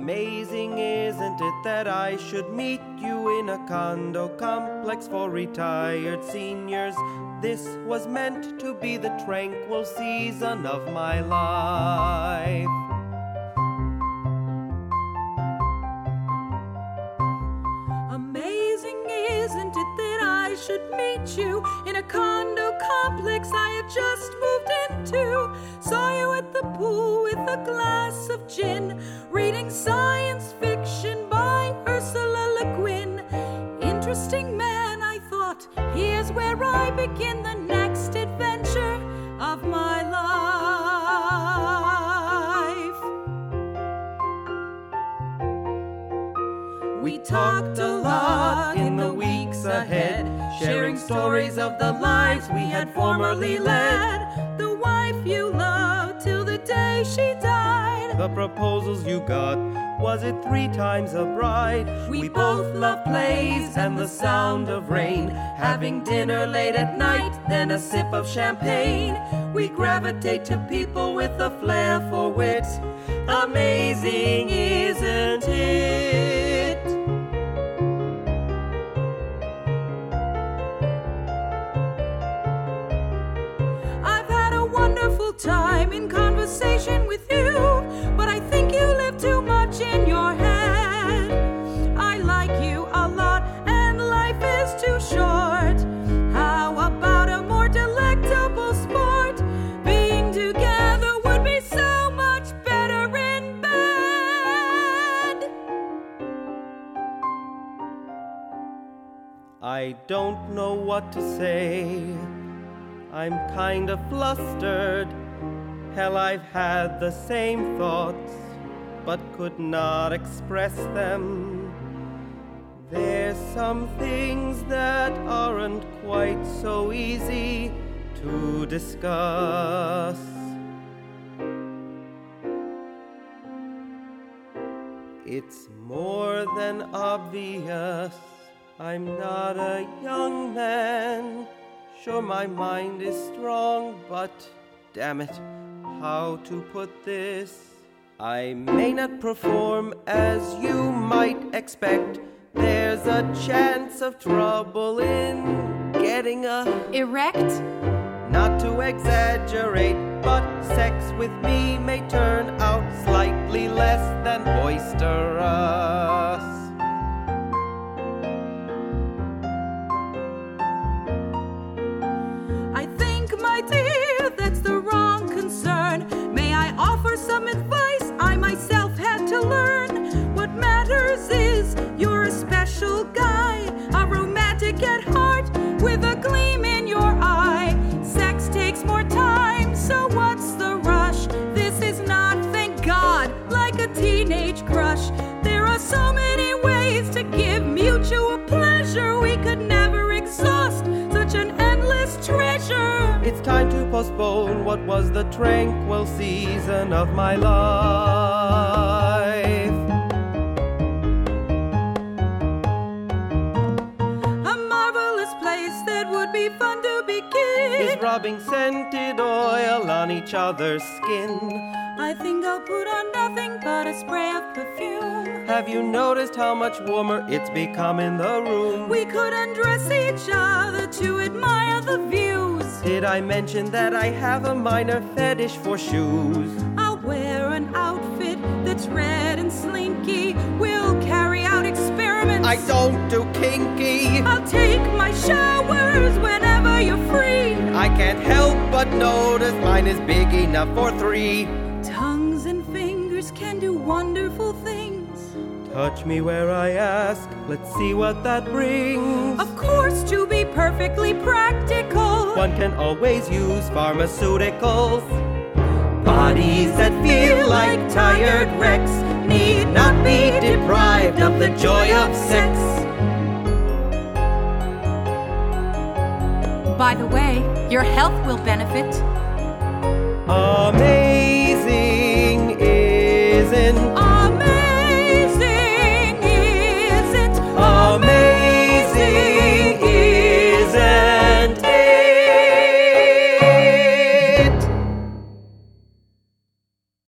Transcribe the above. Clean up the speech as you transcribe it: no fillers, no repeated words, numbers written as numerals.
Amazing, isn't it, that I should meet you in a condo complex for retired seniors? This was meant to be the tranquil season of my life. Amazing, isn't it, that I should meet you in a condo complex I had just moved into? Saw you at the pool with a glass of gin, reading science fiction by Ursula Le Guin. Interesting man, I thought, here's where I begin the next adventure of my life. We talked a lot in the weeks ahead, sharing stories of the lives we had formerly led. The wife you loved till the day she died. The proposals you got, was it 3 times a bride? We both love plays and the sound of rain, having dinner late at night, then a sip of champagne. We gravitate to people with a flair for wit. Amazing, isn't it? I've had a wonderful time in conversation with you, but I think you live too much in your head. I like you a lot and life is too short. How about a more delectable sport? Being together would be so much better in bed. I don't know what to say. I'm kinda flustered. Hell, I've had the same thoughts, but could not express them. There's some things that aren't quite so easy to discuss. It's more than obvious. I'm not a young man. Sure, my mind is strong, but damn it, how to put this? I may not perform as you might expect. There's a chance of trouble in getting a Erect? Not to exaggerate, but sex with me may turn out slightly less than boisterous. I think, my dear, that's the wrong concern. May I offer some advice I myself had to learn? What matters is you're a special guy, a romantic at heart with a gleam in your eye. Sex takes more time, so what's the rush? This is not, thank God, like a teenage crush. There are so many ways to give mutual pleasure. We could never exhaust such an endless treasure. It's time to postpone what was the tranquil season of my life. A marvelous place that would be fun to begin Is rubbing scented oil on each other's skin. I think I'll put on nothing but a spray of perfume. Have you noticed how much warmer it's become in the room? We could undress each other to admire the views. Did I mention that I have a minor fetish for shoes? I'll wear an outfit that's red and slinky. We'll carry out experiments. I don't do kinky. I'll take my showers whenever you're free. I can't help but notice mine is big enough for 3. Tongues and fingers can do wonderful things. Touch me where I ask, let's see what that brings. Of course, to be perfectly practical, One can always use pharmaceuticals. Bodies that feel like tired wrecks need not be deprived of the joy of sex. By the way, your health will benefit. Amazing.